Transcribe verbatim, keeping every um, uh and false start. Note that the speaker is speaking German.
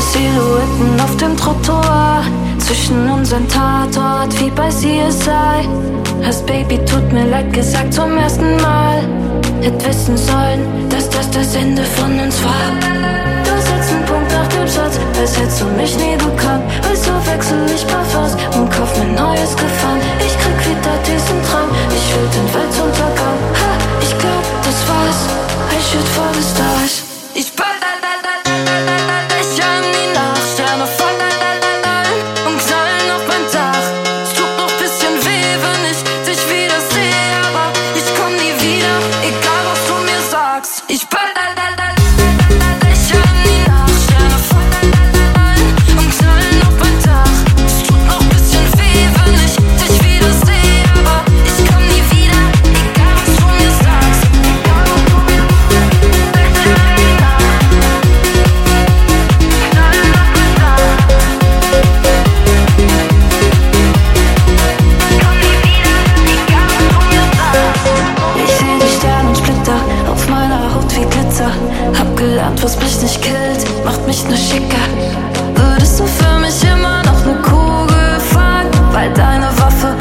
Silhouetten auf dem Trottoir, zwischen unseren Tatort wie bei C S I. Hast Baby, tut mir leid gesagt zum ersten Mal. Hätt wissen sollen, dass das das Ende von uns war. Du setzt einen Punkt nach dem Satz, als hättest du mich nie gekannt. Also wechsel ich Parfums und kauf mir neues Gefallen. Ich krieg wieder diesen Traum, ich will den Weltuntergang. Ha, ich glaub, das war's, I shoot for the stars. Ich ball, ich an die Nacht, Sterne fallen und knallen auf mein Dach. Es tut noch bisschen weh, wenn ich dich wieder sehe, aber ich komm nie wieder, egal was du mir sagst. Ich ball, ich an die Nacht, Sterne fallen und knallen auf mein Dach. Es tut noch bisschen weh, wenn ich dich wieder sehe, aber ich komm nie wieder, egal was du mir sagst. Egal was du mir hab gelernt, was mich nicht killt, macht mich nur schicker. Würdest du für mich immer noch ne Kugel fangen? Weil deine Waffe